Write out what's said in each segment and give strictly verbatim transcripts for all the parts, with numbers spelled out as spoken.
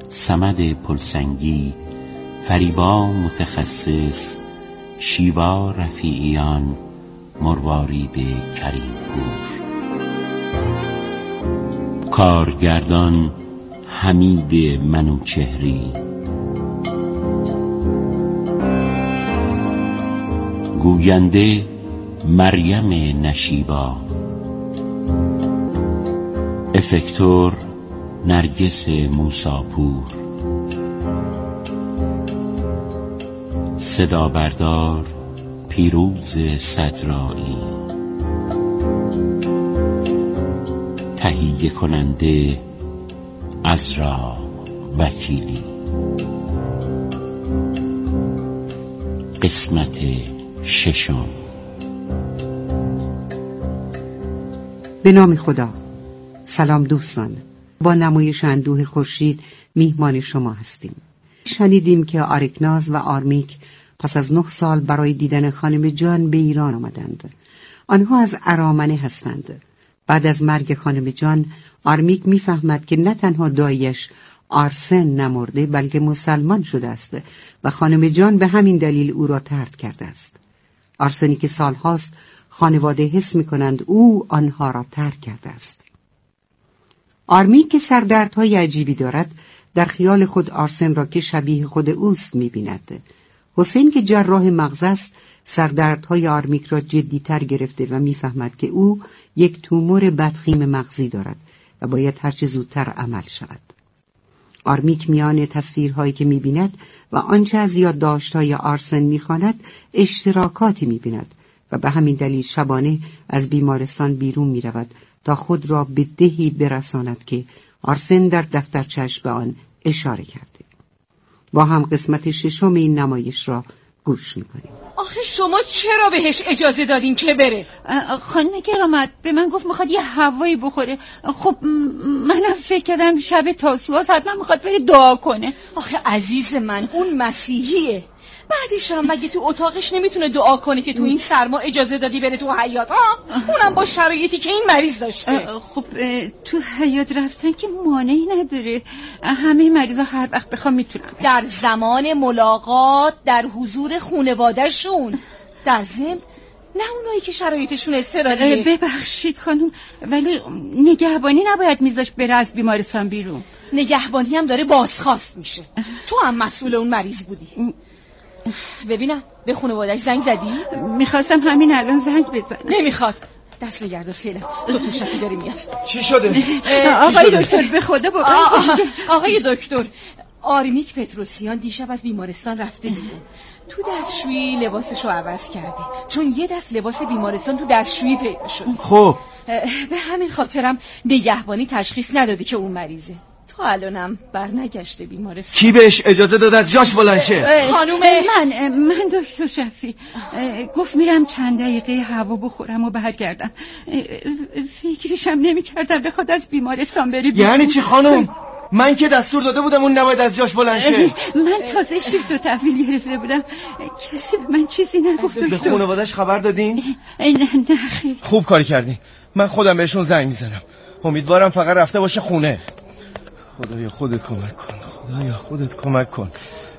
صمد پلسنگی، فریبا متخصص، شیوا رفیعیان، مروارید کریم پور. کارگردان حمید منوچهری. گوینده مریم نشیبا. افکتور نرگس موساپور. صدا بردار پیروز صدرایی. تهیه کننده عزرا وکیلی. قسمت ششم. به نام خدا. سلام دوستان، با نمایش اندوه خورشید میهمان شما هستیم. شنیدیم که آرکناز و آرمیک پس از نه سال برای دیدن خانم جان به ایران آمدند. آنها از ارامنه هستند. بعد از مرگ خانم جان، آرمیک میفهمد که نه تنها دایش آرسن نمرده بلکه مسلمان شده است و خانم جان به همین دلیل او را طرد کرده است. آرسنی که سالهاست خانواده حس می‌کنند او آنها را ترک کرده است. آرمیک که سردردهای عجیبی دارد، در خیال خود آرسن را که شبیه خود اوست می‌بیند. حسین که جراح مغز است، سردردهای آرمیک را جدی‌تر گرفته و می‌فهمد که او یک تومور بدخیم مغزی دارد و باید هرچه زودتر عمل شود. آرمیک میان تصویرهایی که می‌بیند و آنچه از یادداشت‌های آرسن می‌خواند اشتراکاتی می‌بیند و به همین دلیل شبانه از بیمارستان بیرون می‌رود تا خود را به دهی برساند که آرسن در دفترچه‌اش به آن اشاره کرده. با هم قسمت ششم این نمایش را گوش می‌کنیم. آخه شما چرا بهش اجازه دادین که بره؟ خانم کرامت به من گفت میخواد یه هوایی بخوره. خب منم فکر کردم شب تاسوعاست حتما میخواد بره دعا کنه. آخه عزیز من اون مسیحیه، بعدش هم مگه تو اتاقش نمیتونه دعا کنه که تو این سرما اجازه دادی بره تو حیاط؟ ها اونم با شرایطی که این مریض داشته. خب تو حیاط رفتن که مانعی نداره، همه مریضا هر وقت بخوام میتونن. در زمان ملاقات در حضور خانواده‌شون، در ضمن نه اونایی که شرایطشون اضطراریه. ببخشید خانم، ولی نگهبانی نباید میذاش بره از بیمارستان بیرون. نگهبانی هم داره بازخواست میشه. تو هم مسئول اون مریض بودی. ببینم به خانواده‌اش زنگ زدی؟ میخواستم همین الان زنگ بزنم. نمیخواد. دست نگردار فعلا. دکتر شفی داره میاد. چی شده؟ آقای دکتر به خدا بابا. آقای دکتر، آرمیک پتروسیان دیشب از بیمارستان رفته بیرون. تو دستشویی لباسشو عوض کرده، چون یه دست لباس بیمارستان تو دستشویی پیدا شد. خب به همین خاطرم نگهبانی تشخیص نداده که اون مریضه. تا الانم برنگشته بیمارستان. کی بهش اجازه داد از جاش بلند شه؟ خانوم من من دکتر شفی گفت میرم چند دقیقه هوا بخورم و برگردم. فکرشم نمی‌کردم بخواد از بیمارستان بری بیرون. یعنی چی خانم؟ من که دستور داده بودم اون نباید از جاش بلند شه. من تازه شیفت و تحویل گرفته بودم، کسی به من چیزی نگفت. به خانواده‌اش خبر دادین؟ نه نه خیر. خوب کاری کردین. من خودم بهشون زنگ میزنم. امیدوارم فقط رفته باشه خونه. خدایا خودت کمک کن، خدایا خودت کمک کن.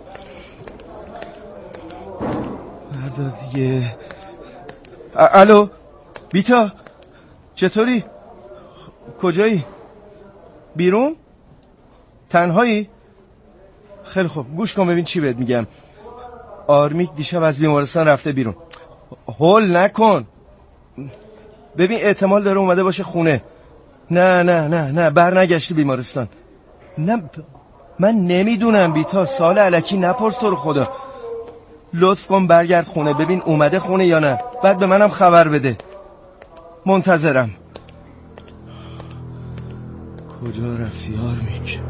فردا دیگه. الو بیتا، چطوری؟ کجایی؟ بیرون؟ تنهایی؟ خیلی خوب گوش کن ببین چی بهت میگم. آرمیک دیشب از بیمارستان رفته بیرون. هول نکن. ببین احتمال داره اومده باشه خونه. نه نه نه نه برنگشتی بیمارستان. نه من نمیدونم بیتا، سال الکی نپرس تو رو خدا. لطف کن برگرد خونه ببین اومده خونه یا نه، بعد به منم خبر بده. منتظرم. کجا رفتی آرمیک؟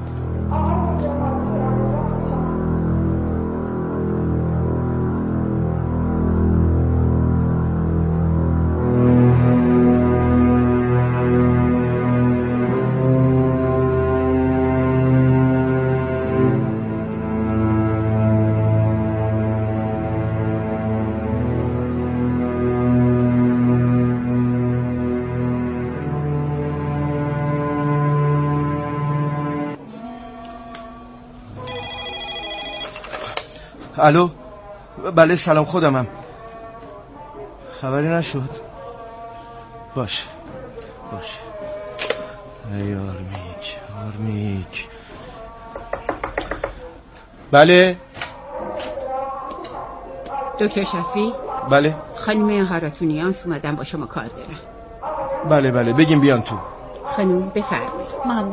الو بله سلام خودمم. خبری نشد؟ باشه باشه. ای آرمیک آرمیک. بله دکتر شفیع. بله خانم هارتونیانس اومدن با شما کار دارن. بله بله بگیم بیان تو. خانم بفرمایید. ممنون.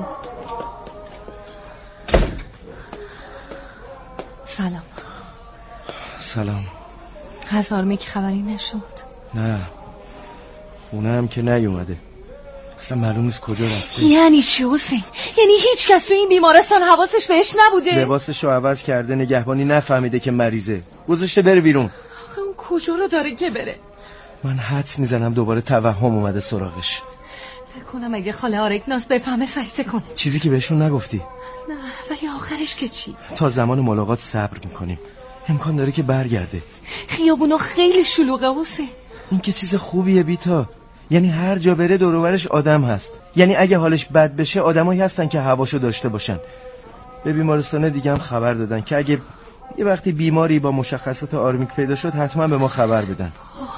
سلام. سلام. از آرمیک خبری نشد؟ نه خونه هم که نیومده، اصلا معلوم نیست کجا رفته. یعنی چی حسین؟ یعنی هیچ کس تو این بیمارستان حواسش بهش نبوده؟ لباسشو عوض کرده، نگهبانی نفهمیده که مریضه، گذاشته بره بیرون. آخه اون کجا رو داره که بره؟ من حدس میزنم دوباره توهم اومده سراغش. فکر کنم اگه خاله آرکناس بفهمه سکته کنه. چیزی که بهشون نگفتی؟ نه ولی آخرش که چی؟ تا زمان ملاقات صبر میکنیم، امکان داره که برگرده. خیابونو خیلی شلوغه حسین. این که چیز خوبیه بیتا، یعنی هر جا بره دور و برش آدم هست، یعنی اگه حالش بد بشه آدمایی هستن که هواشو داشته باشن. به بیمارستان دیگه هم خبر دادن که اگه یه وقتی بیماری با مشخصات آرمیک پیدا شد حتما به ما خبر بدن.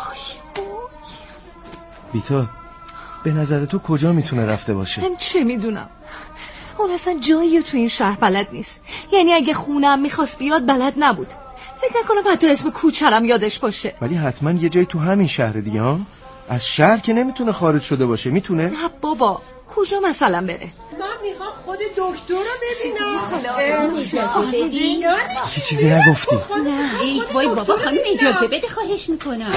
بیتا به نظر تو کجا میتونه رفته باشه؟ من چه میدونم، اون اصلا جایی تو این شهر بلد نیست. یعنی اگه خونم میخواست بیاد بلد نبود. فکر نکنم حتی اسم کوچرم یادش باشه. ولی حتما یه جایی تو همین شهر دیگه ها. از شهر که نمیتونه خارج شده باشه. میتونه؟ نه بابا، کجا مثلا بره؟ من میخوام خود دکتر رو ببینم. چی چیزی نگفتی؟ نه ای وای بابا خانم اجازه بده خواهش میکنم.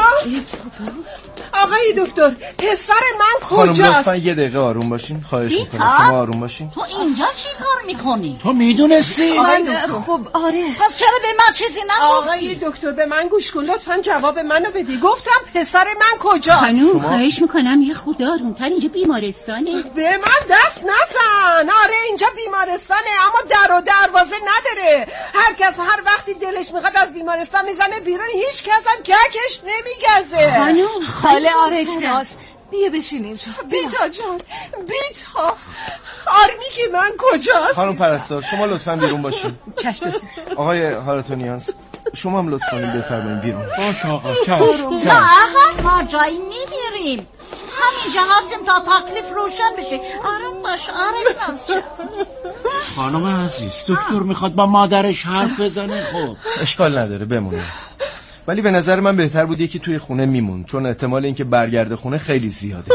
آقای دکتر پسر من خانم کجاست؟ لطفا یه دقیقه آروم باشین، خواهش میکنم شما آروم باشین. تو اینجا چی کار میکنی؟ تو میدونستی؟ خب آره. پس چرا به من چیزی نگفتی؟ آقای دکتر به من گوش کن لطفا جواب منو بدی. گفتم پسر من کجاست؟ خانم خواهش میکنم یه خود آرومتر، اینجا بیمارستانه. به من دست نزن. آره اینجا بیمارستانه اما در و دروازه نداره. هر کس هر وقتی دلش میخواد از بیمارستان میزنه بیرون، هیچ کس هم ککش نمیگرزه. خانم خاله آرکناس بیا بشین اینجا. بیتا جان بیتا، آرمیک من کجاست؟ خانم پرستار شما لطفا بیرون باشین. چشم. آقای هارتونیانس شما هم لطف کنید بفرمایید بیرون. باش آقا چشم. نه آقا ما جایی نمیریم، همینجا هستیم تا تکلیف روشن بشه. آروم باش آرکناس جان. خانم عزیز دکتر میخواد با مادرش حرف بزنه. خب اشکال نداره بمونه، ولی به نظر من بهتر بود یکی توی خونه میمون، چون احتمال اینکه برگرده خونه خیلی زیاده.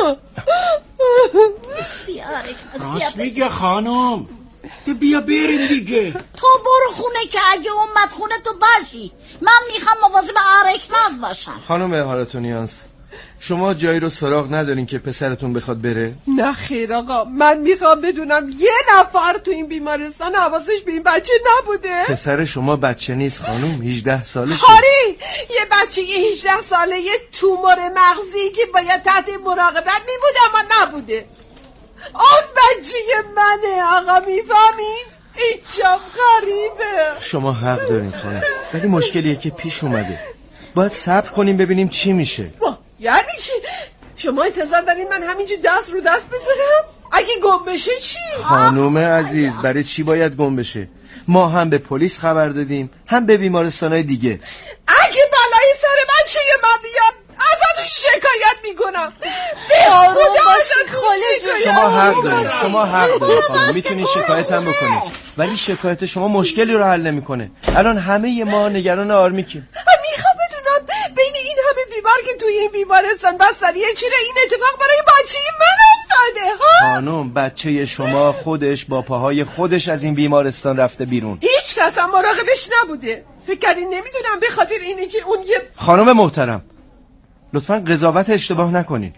بیا آرکناس راست بیا. میگه خانم، بیا بریم دیگه. تو برو خونه که اگه اومد خونه تو باشی. من میخوام مواظب آرکناس باشم. خانم هارتونیانس شما جایی رو سراغ ندارین که پسرتون بخواد بره؟ نه خیر آقا، من میخوام بدونم یه نفر تو این بیمارستان حواسش به این بچه نبوده؟ پسر شما بچه نیست خانم، هجده سالشه. آری یه بچه یه هجده ساله یه تومور مغزی که باید تحت مراقبت میبود اما نبوده. اون بچه منه آقا، میفهمین؟ اینجام غریبه. شما حق دارین خانم، ولی مشکلیه که پیش اومده، باید صبر کنیم ببینیم چی میشه. یعنی چی؟ شما انتظار دارین من همینجور دست رو دست بذارم؟ اگه گم بشه چی؟ خانم عزیز برای چی باید گم بشه؟ ما هم به پلیس خبر دادیم هم به بیمارستانهای دیگه. اگه بلای سر بچه من بیاد ازتون شکایت میکنم. به خدا ازتون شکایت. شما حق دارید، شما حق دارید خانم، میتونید شکایت هم بکنید، ولی شکایت شما مشکلی رو حل نمیکنه. الان همه ما نگران آرمیکیم. میخوام بدونم بین این همه بیمار که توی این بیمارستان بستریه چرا این اتفاق برای بچه من افتاده ها؟ خانم بچه شما خودش با پاهای خودش از این بیمارستان رفته بیرون، هیچ کس هم مراقبش نبوده. فکر کردین نمیدونم به خاطر اینه که اون یه... خانم محترم لطفا قضاوت اشتباه نکنین.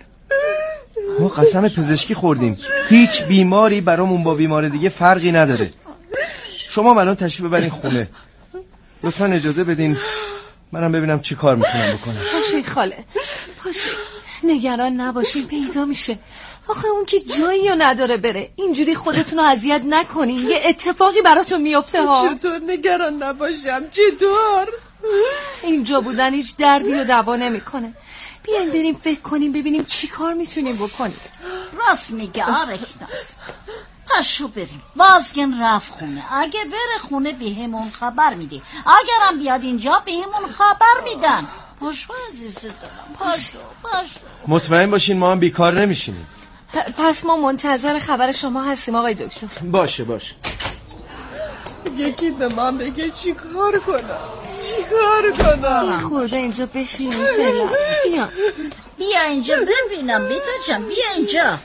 ما قسم پزشکی خوردیم، هیچ بیماری برامون با بیمار دیگه فرقی نداره. شما الان تشریف ببرین خونه. لطفا اجازه بدین منم ببینم چی کار میتونم بکنم. پاشین خاله پاشین، نگران نباشین پیدا میشه. آخه اون که جایی رو نداره بره. اینجوری خودتون رو اذیت نکنین، یه اتفاقی براتون میفته ها. چطور نگران نباشم؟ چطور؟ اینجا بودن هیچ دردی رو دوا نمیکنه. بیاین بریم فکر کنیم ببینیم چی کار میتونیم بکنیم. راست میگه آرکناس. پاشو بریم. وازگن رفت خونه. اگه بره خونه به همون خبر میده، اگرم بیاد اینجا به همون خبر میدن. پاشو عزیز دلم، پاشو پاشو. مطمئن باشین ما هم بیکار نمیشینیم. پس ما منتظر خبر شما هستیم آقای دکتر. باشه باشه. یکی به من بگه چی کار کنم، چی کار کنم. خورده اینجا بشین فعلا. بیا بیا اینجا ببینم بیتا جان، بیا اینجا.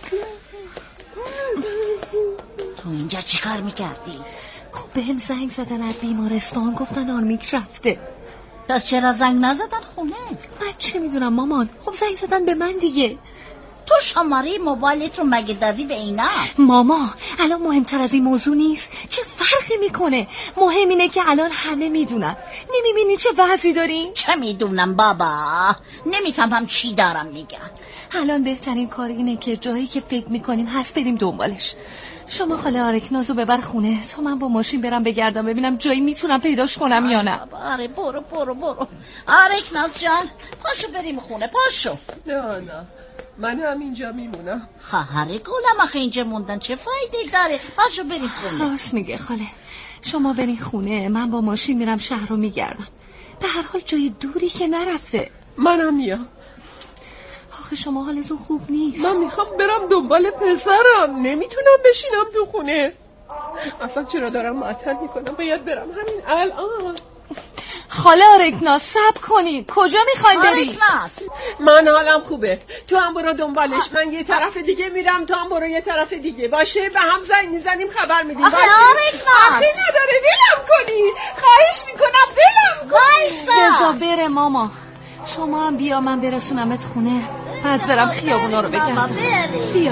تو اینجا چی کار میکردی؟ خب به هم زنگ زدن از بیمارستان، گفتن آرمیک رفته. پس چرا زنگ نزدن خونه؟ من چه میدونم مامان. خب زنگ زدن به من دیگه. تو شماره موبایلت رو مگه دادی به اینا؟ ماما الان مهمتر از این موضوع نیست. چه فرقی میکنه؟ مهم اینه که الان همه میدونن. نمیبینی چه وضعی داریم؟ چه میدونم بابا، نمیفهمم چی دارم میگن. الان بهترین کار اینه که جایی که فکر میکنیم هست بریم دنبالش. شما خاله آرکنازو ببر خونه تا من با ماشین برم بگردم ببینم جایی میتونم پیداش کنم یا نه. آره برو برو برو آرکناز جان، پاشو بریم خونه، پاشو. نه نه من هم اینجا میمونم. خواهر گلم آخه اینجا موندن چه فایده داره؟ پاشو بریم خونه. راست میگه خاله، شما برین خونه، من با ماشین میرم شهر رو میگردم. به هر حال جای دوری که نرفته. منم میام. آخه شما حالتون خوب نیست. من میخوام برم دنبال پسرم، نمیتونم بشینم تو خونه. اصلا چرا دارم معطل میکنم؟ باید برم همین الان. خاله آرکناز صبر کنین. کجا میخواین بریم؟ آرکناز من حالم خوبه، تو هم برو دنبالش. من یه طرف دیگه میرم، تو هم برو یه طرف دیگه. باشه به هم زنگ میزنیم خبر میدیم. آخه آرکناز آخه نداره، ولم کنی، خواهش میکنم ولم وایسا. بذار بره ماما. شما هم بیا من برسونمت خونه، بعد برم خیابونا رو بگردم. بیا.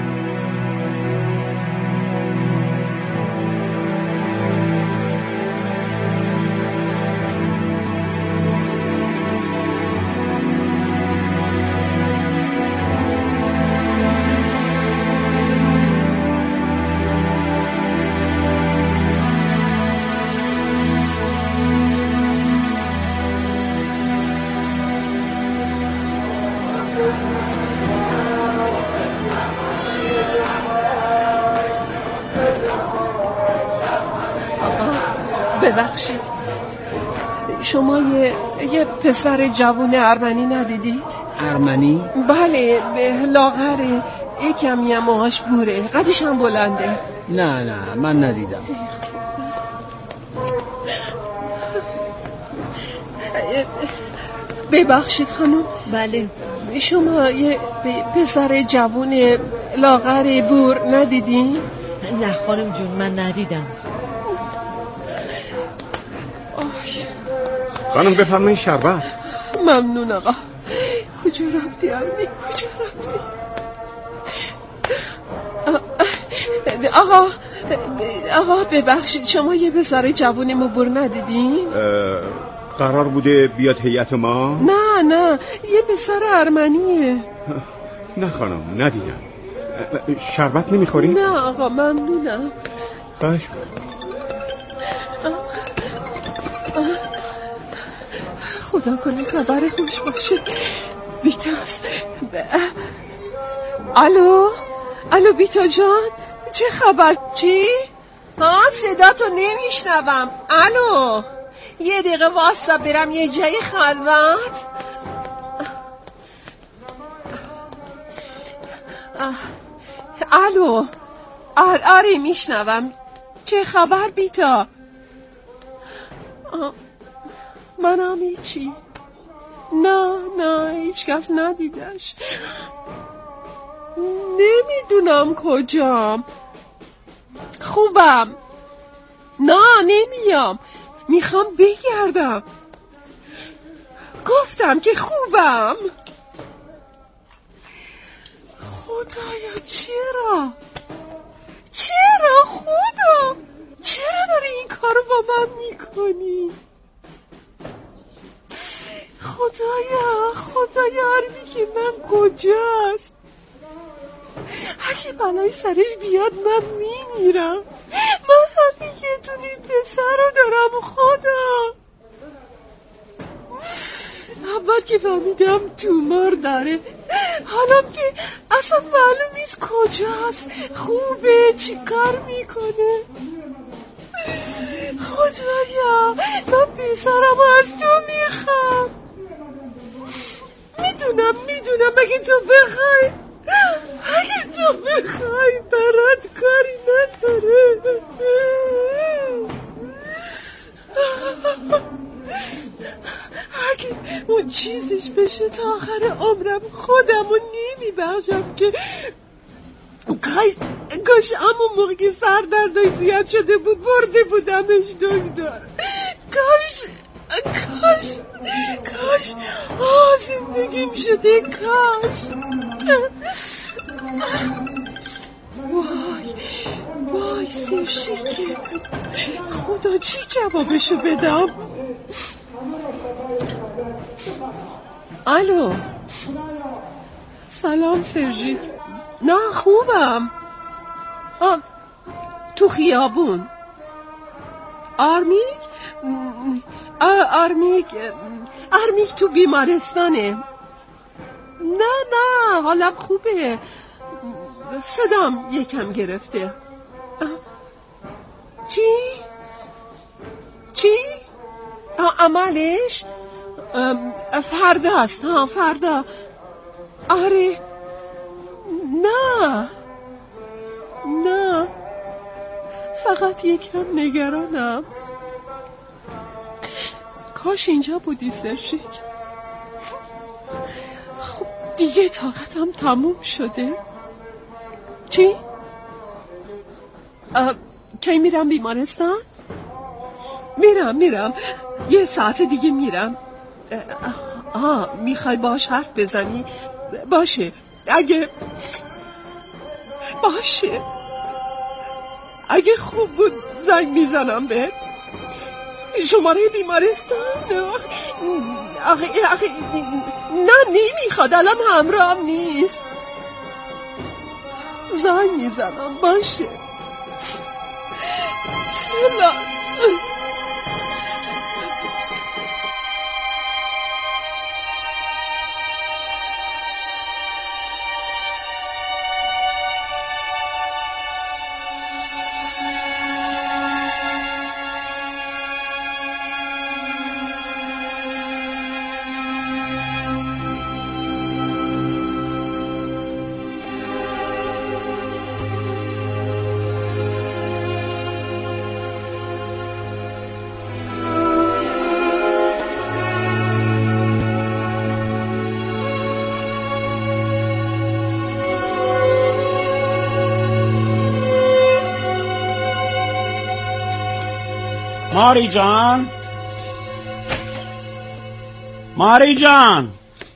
ببخشید، شما یه یه پسر جوون ارمنی ندیدید؟ ارمنی؟ بله، به لاغره، یکمی هم موهاش بوره، قدش هم بلنده. نه نه من ندیدم. ببخشید خانم. بله. شما یه پسر جوون لاغر بور ندیدین؟ نه خانم جون من ندیدم. خانم بفرمایید شربت. ممنون آقا. کجا رفتی ارمی؟ کجا رفتی؟ آقا آقا ببخشید، شما یه پسر جوون مبور ندیدین؟ قرار بوده بیاد هیئت ما؟ نه نه یه پسر ارمنیه. نه خانم ندیدم. شربت نمیخوری؟ نه آقا ممنونم. خواهش خدا کنه خبر خوش باشه. بیتاس. الو الو بیتا جان، چه خبر؟ چی؟ ها صدا تو نمیشنوم. الو یه دقیقه واسه برم یه جای خلوت. الو آره آره میشنوم. چه خبر بیتا؟ منم هیچی. نه نه هیچ کس ندیدش. نمیدونم کجام. خوبم. نه نمیام، میخوام بگردم. گفتم که خوبم. خدایا چرا چرا خدا چرا داری این کارو با من میکنی؟ خدایا خدایا آرمی که من کجاست؟ اگه بلای سرش بیاد من میمیرم. من همین یه دونه پسر رو دارم. خدا اول که فهمیدم تومار داره، حالا که اصلا معلوم نیست کجاست کجاست خوبه چی کار میکنه؟ خدایا من پسرم از تو میخوام. میدونم میدونم اگه تو بخوای اگه تو بخوای برات کاری نداره. اگه اون چیزش بشه تا آخر عمرم خودمو نمیبخشم که کاش کاش همون موقع که سردردش زیاد شده بود برده بودمش دکتر. کاش کاش کاش آه زندگیم شده کاش. وای وای سرشیکه خدا چی جوابشو بدم؟ الو سلام سرژیک. نه خوبم. آه. تو خیابون. آرمیک آرمیک آرمیک تو بیمارستانه. نه نه حالم خوبه. صدام یکم گرفته. چی؟ چی؟ عملش فردا است. ها فردا. آره نه نه فقط یکم نگرانم. کاش اینجا بودی سرشیک. خب دیگه طاقتم تموم شده. چی؟ کی میرم بیمارستان؟ میرم میرم یه ساعت دیگه میرم. آه میخوای باش حرف بزنی؟ باشه اگه باشه اگه خوب بود زنگ میزنم به شماره بیمارستان. آخه آخه نه نمیخواد الان همراهم نیست. زنگ میزنم باشه. نه ماری جان ماری جان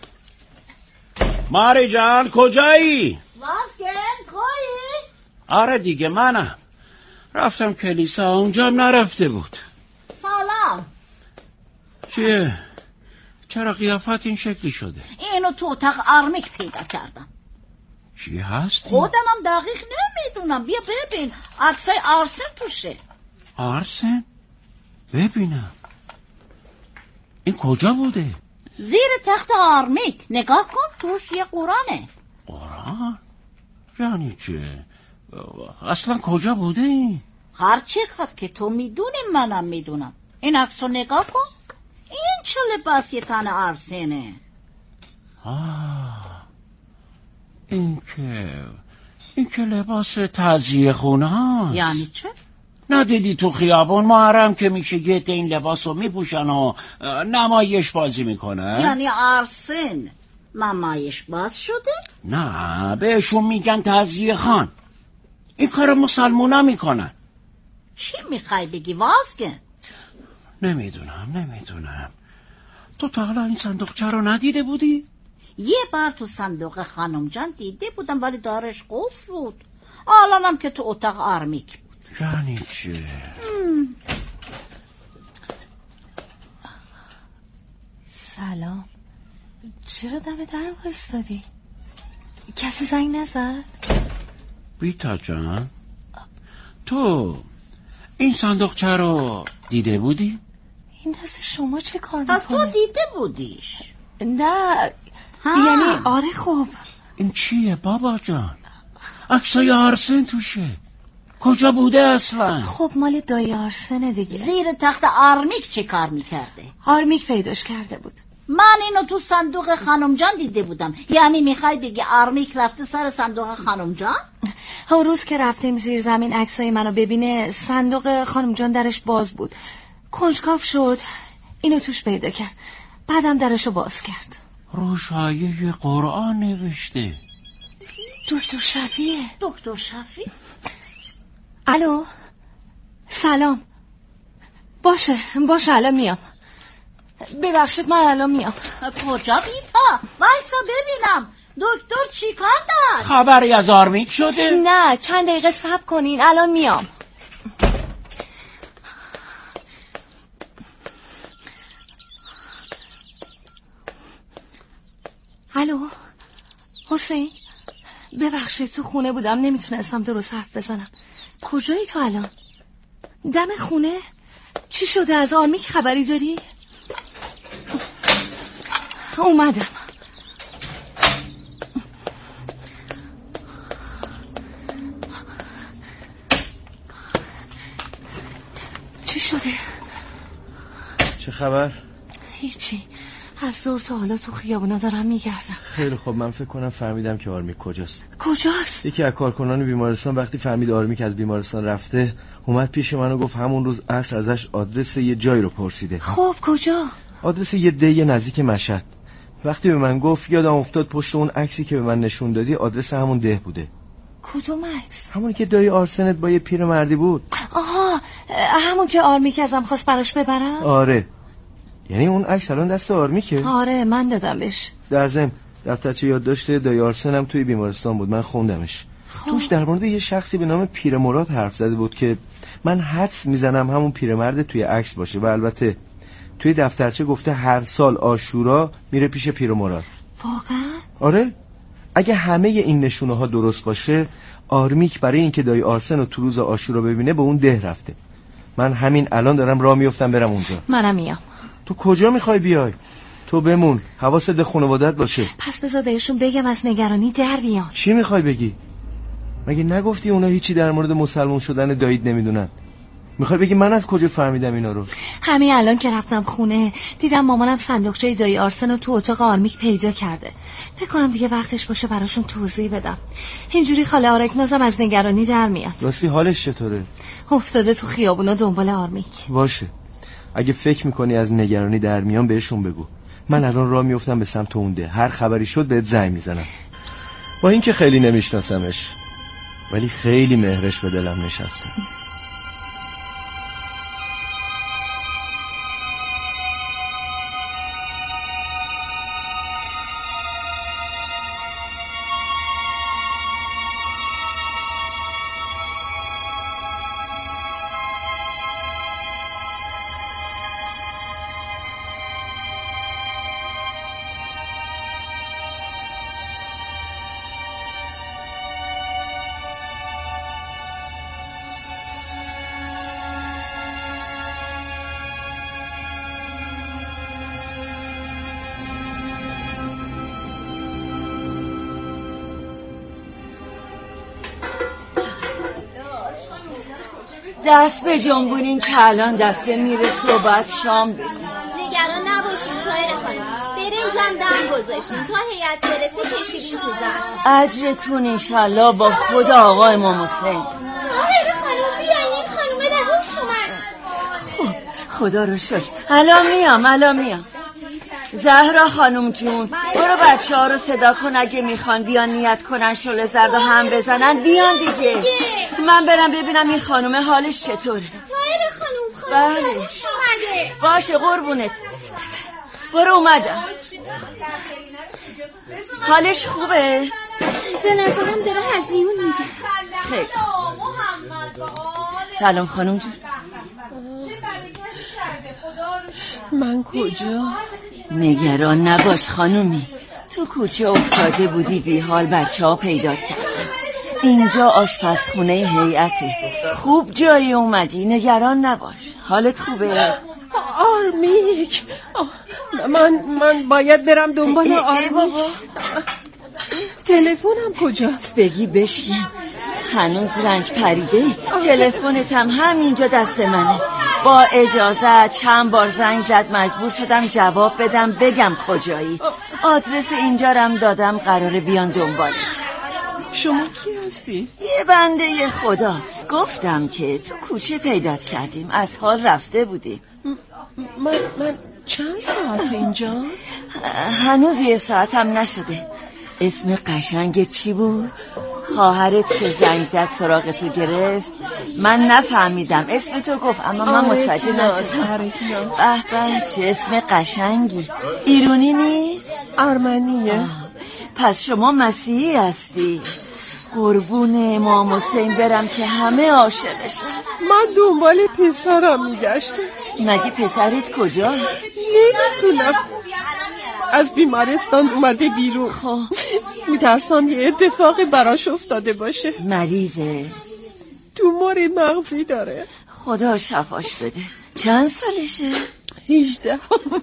ماری جان کجایی؟ واسکن تویی؟ آره دیگه منم. رفتم کلیسا اونجا هم نرفته بود. سلام. چیه؟ چرا قیافت این شکلی شده؟ اینو تو اتاق آرمیک پیدا کردم. چی هستی؟ خودم هم دقیق نمیدونم. بیا ببین عکسای آرسن توشه. آرسن؟ ببینم این کجا بوده؟ زیر تخت آرمیک. نگاه کن توش یه قرآنه. قرآن؟ یعنی چه؟ اصلا کجا بوده این؟ هر چقدر که تو میدونی منم میدونم. این عکسو نگاه کن. این چه لباسی تن آرسنه؟ آه این که این که لباس تعزیه خونه هاست. یعنی چه؟ ندیدی تو خیابون محرم که میشه گت این لباس رو میپوشن و نمایش بازی میکنه؟ یعنی آرسن نمایش باز شده؟ نه بهشون میگن تعزیه خان. این کار مسلمونا میکنن. چی میخوای بگی واسکن؟ نمیدونم نمیدونم. تو تا حالا این صندوقچه رو ندیده بودی؟ یه بار تو صندوق خانم جان دیده بودم ولی دارش قفل بود. الانم که تو اتاق آرمیک بود. یعنی چه؟ سلام. چرا دم در وایستادی؟ کسی زنگ نزد؟ بیتا جان تو این صندوقچه رو دیده بودی؟ این دست شما چه کار میکنه؟ پس تو دیده بودیش؟ نه ها. یعنی آره خب. این چیه بابا جان؟ عکسای آرسن توشه. کجا بوده اصلا؟ خب مال دایی آرسنه دیگه. زیر تخت آرمیک چه کار میکرده؟ آرمیک پیداش کرده بود. من اینو تو صندوق خانم جان دیده بودم. یعنی میخوای بگی آرمیک رفته سر صندوق خانم جان؟ اون روز که رفتیم زیر زمین عکسای منو ببینه، صندوق خانم جان درش باز بود. کنجکاو شد، اینو توش پیدا کرد. بعدم درشو باز کرد. روش آیه قرآن نوشته. دکتر شفیعه. دکتر شفیع؟ الو، سلام. باشه باشه الان میام. ببخشید من الان میام. کجا بیتا؟ وایسا ببینم دکتر چی کار داشت؟ خبری از آرمیک شده؟ نه چند دقیقه صبر کنین الان میام. الو حسین، ببخشید تو خونه بودم نمیتونستم درست حرف بزنم. کجایی تو الان؟ دم خونه؟ چی شده؟ از آرمیک خبری داری؟ اومدم. چی شده؟ چه خبر؟ هیچی، از دور تا حالا تو خیابونا دارم میگردم. خیلی خوب، من فکر کنم فهمیدم که آرمیک کجاست. کجاست؟ یکی از کارکنان بیمارستان وقتی فهمید آرمیک از بیمارستان رفته اومد پیش من و گفت همون روز عصر ازش آدرس یه جایی رو پرسیده. خب کجا؟ آدرس یه ده نزدیک مشهد. وقتی به من گفت یادم افتاد پشت اون عکسی که به من نشون دادی آدرس همون ده بوده. کدوم عکس؟ همون که دایی آرسنت با یه پیرمردی بود. آها، همون که آرمیک ازم خواست براش ببرم؟ آره. یعنی اون عکس الان دست آرمیکه؟ آره من دادم بهش. در ضمن دفترچه یادداشت دایی آرسن هم توی بیمارستان بود، من خوندمش. خب. توش در مورد یه شخصی به نام پیرمراد حرف زده بود که من حدس میزنم همون پیرمرد توی عکس باشه و البته توی دفترچه گفته هر سال عاشورا میره پیش پیرمراد. واقعا؟ آره. اگه همه این نشونه ها درست باشه آرمیک برای اینکه دایی آرسن رو تو روز عاشورا ببینه به اون ده رفته. من همین الان دارم راه میافتم برم اونجا. منم میام. تو کجا میخوای بیای؟ تو بمون، حواست به خانواده‌ات باشه. پس بذار بهشون بگم از نگرانی در بیان. چی میخوای بگی؟ مگه نگفتی اونا هیچی در مورد مسلمان شدن دایید نمیدونن؟ میخوای بگی من از کجا فهمیدم اینا رو؟ همین الان که رفتم خونه دیدم مامانم صندوقچه دایی آرسن رو تو اتاق آرمیک پیدا کرده. فکر کنم دیگه وقتش باشه براشون توضیح بدم. اینجوری خاله آرکنازم از نگرانی در میاد. راستی حالش چطوره؟ افتاده تو خیابونا دنبال آرمیک. باشه. اگه فکر میکنی از نگرانی در میان بهشون بگو. من الان راه میافتم به سمت اون ده. هر خبری شد بهت زنگ میزنم. با اینکه خیلی نمیشناسمش ولی خیلی مهرش به دلم نشسته. دست به جنبونین که الان دسته میرسه و بعد شام بدین. نگران نباشین طاهر خانم، برنجم دم گذاشتین تا هیئت برسه کشیدین تو ظرف. اجرتون انشالله با خود آقا امام حسین. طاهر خانم بیاین، این خانومه به هوش اومد. خب خدا رو شکر. الان میام الان میام. زهرا خانم جون برو بچه ها رو صدا کن اگه میخوان بیان نیت کنن شعله زرد و هم بزنن بیان دیگه. من برم ببینم این خانومه حالش چطوره. طاهر خانم خانومه بله. به هوش اومده. باشه قربونت. برو اومدم. حالش خوبه؟ به نظرم داره هزیون میگه. خیلی سلام خانم جون. من کجا؟ نگران نباش خانومی، تو کوچه افتاده بودی بی حال بچه ها پیدات کردن. اینجا آشپزخونه هیئته. خوب جایی اومدی، نگران نباش. حالت خوبه؟ آرمیک من من باید برم دنبال آرمیک. تلفنم کجاست؟ بگی بشین. هنوز رنگ پریده. تلفنت هم همینجا دست منه. با اجازه چند بار زنگ زد، مجبور شدم جواب بدم بگم کجایی. آدرس اینجا رم دادم، قراره بیان دنبالت. شما کی هستی؟ یه بنده خدا. گفتم که تو کوچه پیدات کردیم، از حال رفته بودی. من من چند ساعت اینجا؟ هنوز یه ساعت هم نشده. اسم قشنگ چی بود؟ خواهرت که زنگ زد سراغ تو گرفت؟ من نفهمیدم، اسم تو گفت اما من متوجه نشدم. به به چه اسم قشنگی. ایرانی نیست؟ ارمنیه. پس شما مسیحی هستی؟ قربون امام حسین برم که همه عاشقشن. من دنبال پسرم میگشتم. مگه پسرت کجاست؟ نمیدونم، از بیمارستان اومده بیرون. خب میترسم یه اتفاقی براش افتاده باشه. مریضه؟ تومور مغزی داره. خدا شفاش بده. چند سالشه؟ هجده.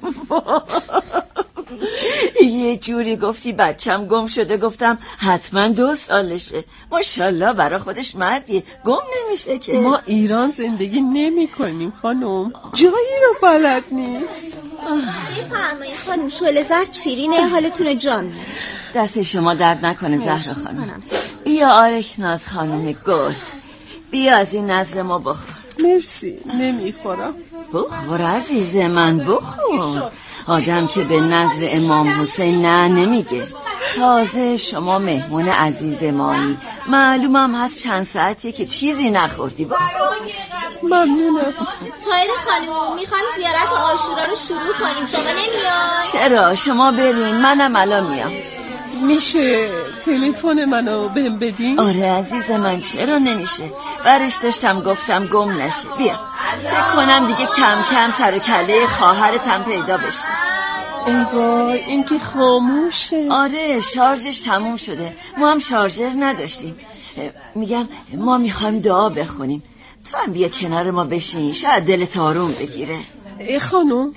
یه جوری گفتی بچم گم شده، گفتم حتما دو سالشه. ماشاءالله برا خودش مردیه، گم نمیشه که. ما ایران زندگی نمی کنیم خانم، جایی رو بلد نیست. بفرمایید خانم، شعله زرد شیرینه، حالتون جان. دست شما درد نکنه زهرا خانم. بیا آرکناز خانم گل، بیا از این نظر ما بخور. مرسی، نمیخورم. بخور عزیز من، بخور. آدم که به نظر امام حسین نه نمیگه. تازه شما مهمون عزیز مایی، معلومم هست چند ساعتی که چیزی نخوردی. بخور. ممنونم. طاهر خانم، میخوایم زیارت عاشورا رو شروع کنیم، شما نمیاد؟ چرا؟ شما برین، منم الان میام. میشه تلفن منو بهم بدین؟ آره عزیز من، چرا نمیشه؟ برش داشتم گفتم گم نشه. بیا، فکر کنم دیگه کم کم سر و کله خواهرتم پیدا بشه. ای وای، این که خاموشه. آره شارژش تموم شده، ما هم شارژر نداشتیم. میگم ما میخوایم دعا بخونیم، تو هم بیا کنار ما بشین، شاید دلت آروم بگیره. ای خانم،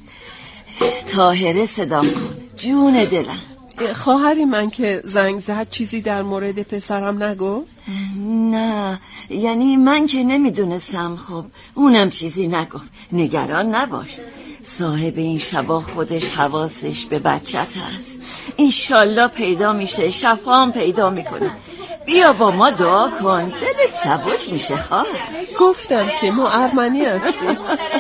طاهره صدا کن، جون دلم. خواهری من که زنگ زد چیزی در مورد پسرم نگفت؟ نه، یعنی من که نمیدونستم. خب اونم چیزی نگفت. نگران نباش، صاحب این شبا خودش حواسش به بچت هست. انشالله پیدا میشه، شفام پیدا میکنه. بیا با ما دعا کن، دلت سبک میشه. خواهر گفتم که ما ارمنی هستیم.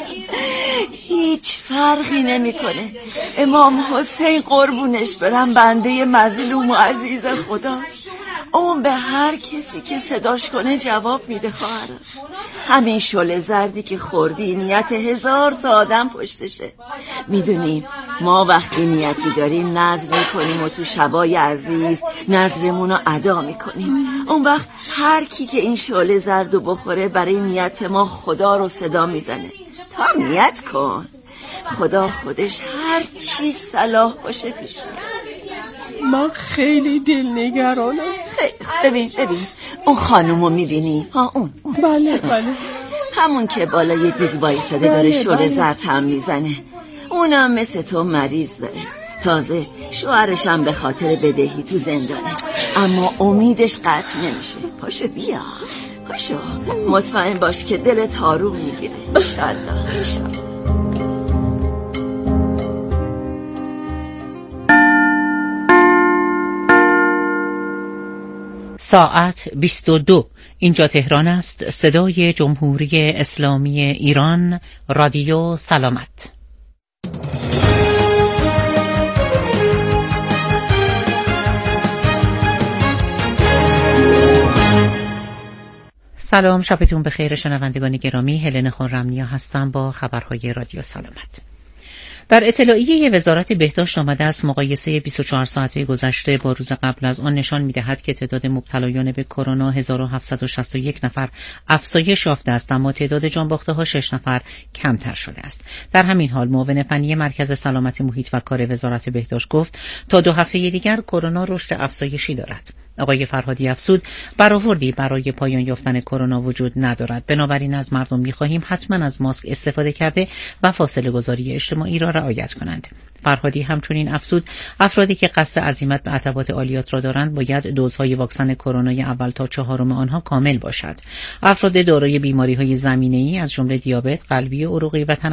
هیچ فرقی نمیکنه. امام حسین قربونش برم بنده مظلوم و عزیز خدا، اون به هر کسی که صداش کنه جواب میده. خواهرم همین شعله زردی که خوردی نیت هزار تا آدم پشتشه. میدونیم ما وقتی نیتی داریم نذر میکنیم و تو شبای عزیز نذرمون رو ادا میکنیم. اون وقت هر کی که این شعله زردو بخوره برای نیت ما خدا رو صدا میزنه. تا نیت کن، خدا خودش هر چی صلاح باشه پیش میاد. من خیلی دلنگرانم. خیلی ببین ببین اون خانومو میبینی؟ ها اون, اون. بله بله، همون که بالای دیگ وایساده داره شعله زرد هم میزنه. اونم مثل تو مریض داره، تازه شوهرش هم به خاطر بدهی تو زندانه، اما امیدش قطع نمیشه. پاشو بیا، پاشو، مطمئن باش که دلت آروم میگیره. انشالله انشالله. ساعت بیست و دو. اینجا تهران است. صدای جمهوری اسلامی ایران، رادیو سلامت. سلام، شبتون بخیر شنوندگان گرامی. هلن خرمنیا هستم با خبرهای رادیو سلامت. در اطلاعیه وزارت بهداشت آمده است مقایسه بیست و چهار ساعته گذشته با روز قبل از آن نشان می‌دهد که تعداد مبتلایان به کرونا هزار و هفتصد و شصت و یک نفر افزایش یافته است، اما تعداد جانباخته‌ها شش نفر کمتر شده است. در همین حال معاون فنی مرکز سلامت محیط و کار وزارت بهداشت گفت تا دو هفته دیگر کرونا رشد افزایشی دارد. آقای فرهادی افزود برآوردی برای پایان یافتن کرونا وجود ندارد، بنابراین از مردم می‌خواهیم حتما از ماسک استفاده کرده و فاصله گذاری اجتماعی را رعایت کنند. فرهادی همچنین افزود افرادی که قصد عزیمت به عتبات عالیات را دارند باید دوزهای واکسن کرونای اول تا چهارم آنها کامل باشد. افراد دارای بیماری‌های زمینه‌ای از جمله دیابت، قلبی، عروقی و